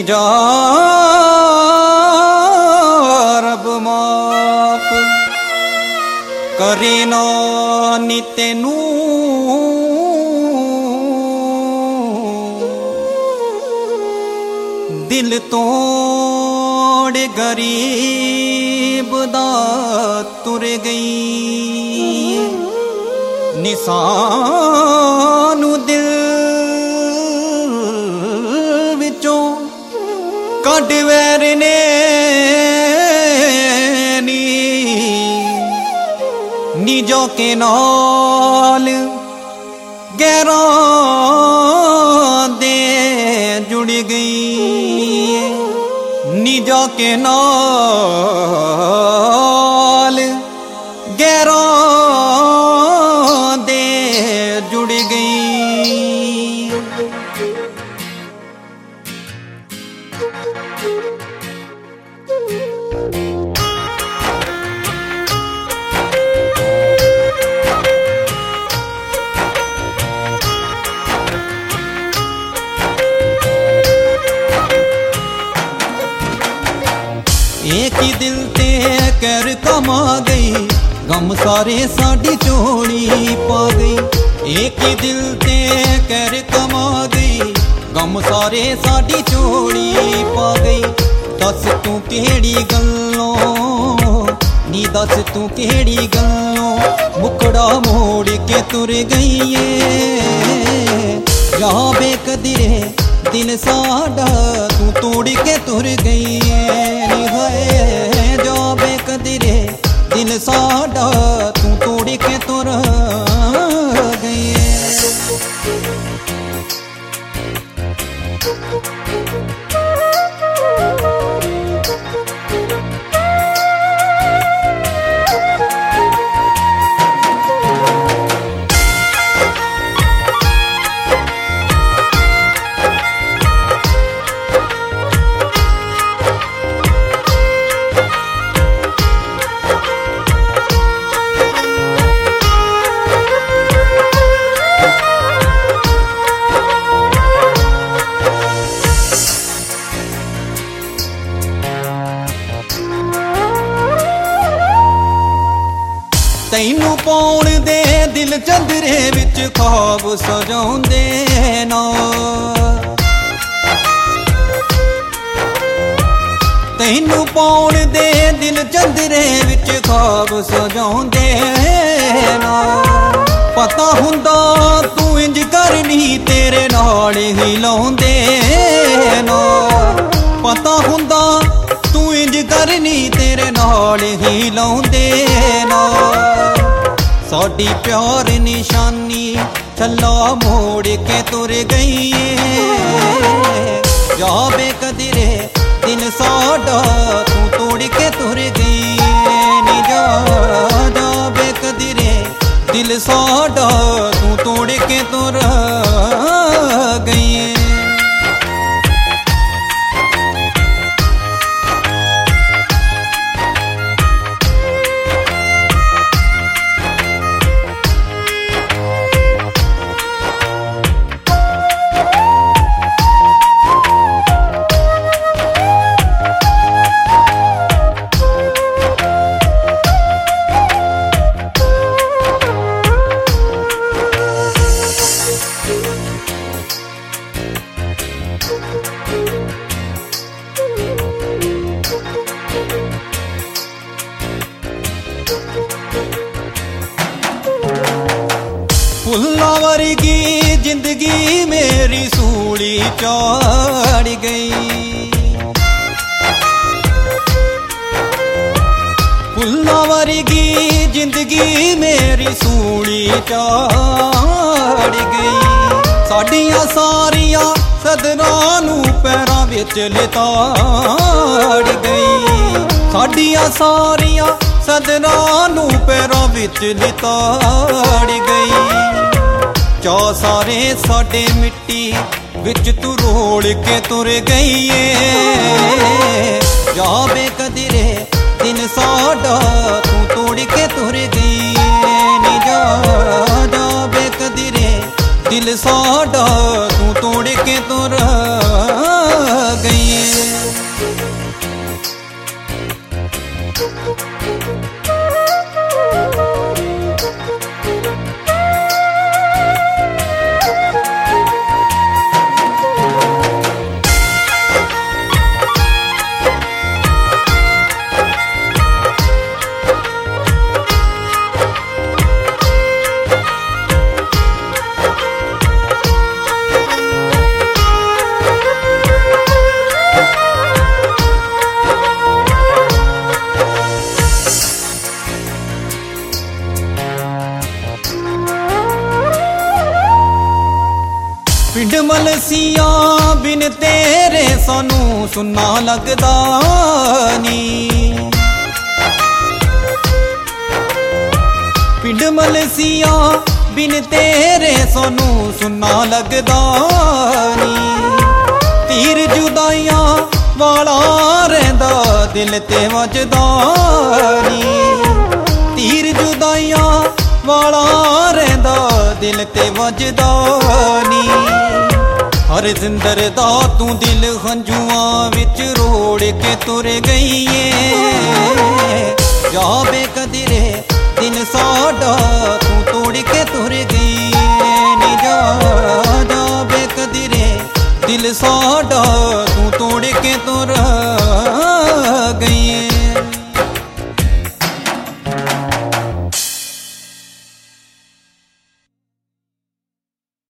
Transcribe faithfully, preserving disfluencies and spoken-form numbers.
जा रब माफ करे ना नी तेनू दिल तोड़ गरीब दा तुर गई निसानू दिल विचों कढ वैर ने नी निजो के नाल गैरां दे जुड़ गई निजा के नाल गैरां दे जुड़ गई। एक ही दिल ते कर कमा गई गम सारे साड़ी चोली पा गई। एक ही दिल ते कर कमा गई गम सारे साड़ी चोली पा गई। दस तू केड़ी गल्लों नी दस तू केड़ी गल्लों मुकड़ा मोड़ के तुर गई है यहाँ बेकदरे दिल साडा तू तोड़ के तुर गई है जो बेकदरे दिल साडा तू तोड़ के तुर गई है। तैनू पाउण दे दिल चंदरे विच ख्वाब सजाउंदे ना तैनू पाउण दे दिल चंदरे विच ख्वाब सजाउंदे ना पता हुंदा तू इंज करनी तेरे नाल ही लाउंदे ना पता हुंदा तू इंज करनी तेरे नाल ही लाउंदे ना साडी प्यार निशानी छल्ला मोड़ के तुर गई जा बेकदरे दिल साडा तू तोड़ के तुर गई नी जा जा बेकदरे दिल साडा तू तोड़ के तुर गई। फुल्लां वर्गी जिंदगी मेरी सूली चढ़ गई फुल्लां वर्गी जिंदगी मेरी सूली चढ़ गई। साडियां सारियां सदरां नूं पैरां विच लिताड़ गई साडियां सारियां सदरां नूं पैरां विच लिताड़ गई। चा सारे साडे मिट्टी विच तू रोड़ के तुर गई जा बेकदरे दिल साडा तू तोड़ के तुर गई नी जा जा बेकदरे दिल साडा तू तोड़ के तुर गई। ਮਲਸੀਆਂ ਬਿਨ ਤੇਰੇ ਸਾਨੂੰ ਸੁੰਨਾ ਲੱਗਦਾ ਨੀ। ਪਿੰਡ ਮਲਸੀਆਂ ਬਿਨ ਤੇਰੇ ਸਾਨੂੰ ਸੁੰਨਾ ਲੱਗਦਾ ਨੀ। ਤੀਰ ਜੁਦਾਈਆਂ ਵਾਲਾ ਰਹਿੰਦਾ ਦਿਲ ਤੇ ਵੱਜਦਾ ਨੀ। ਤੀਰ ਜੁਦਾਈਆਂ ਵਾਲਾ ਰਹਿੰਦਾ ਦਿਲ ਤੇ ਵੱਜਦਾ ਨੀ। ਹਰ ਜ਼ਿੰਦਰ ਦਾ ਤੂੰ ਦਿਲ ਹੰਝੂਆਂ ਵਿੱਚ ਰੋੜ ਕੇ ਤੁਰ ਗਈ ਏ।